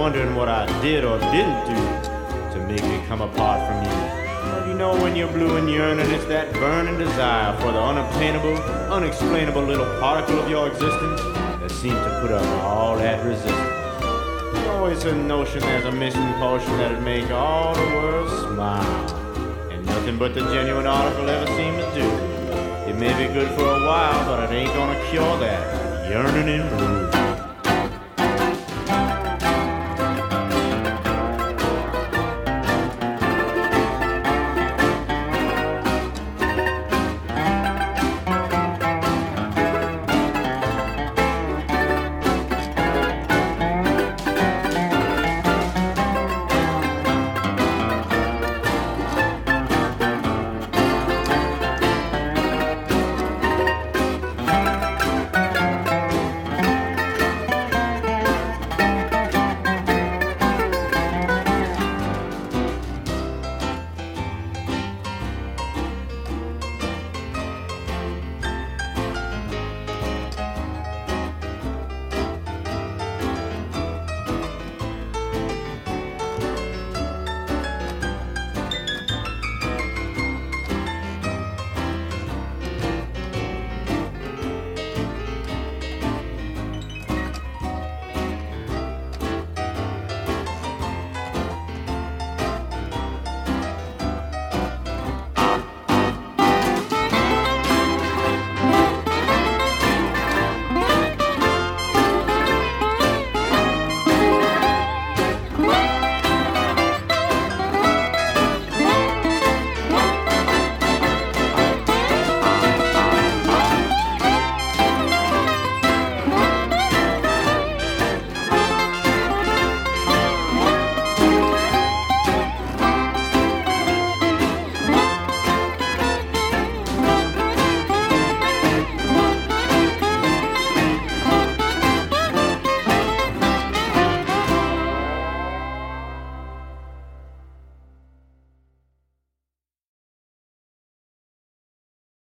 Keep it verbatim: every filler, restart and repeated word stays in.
wondering what I did or didn't do to make me come apart from you. Well, you know when you're blue and yearning, it's that burning desire for the unobtainable, unexplainable little particle of your existence that seems to put up all that resistance. There's always a notion there's a missing potion that'd make all the world smile, and nothing but the genuine article ever seem to do. It may be good for a while, but it ain't gonna cure that yearning in blue.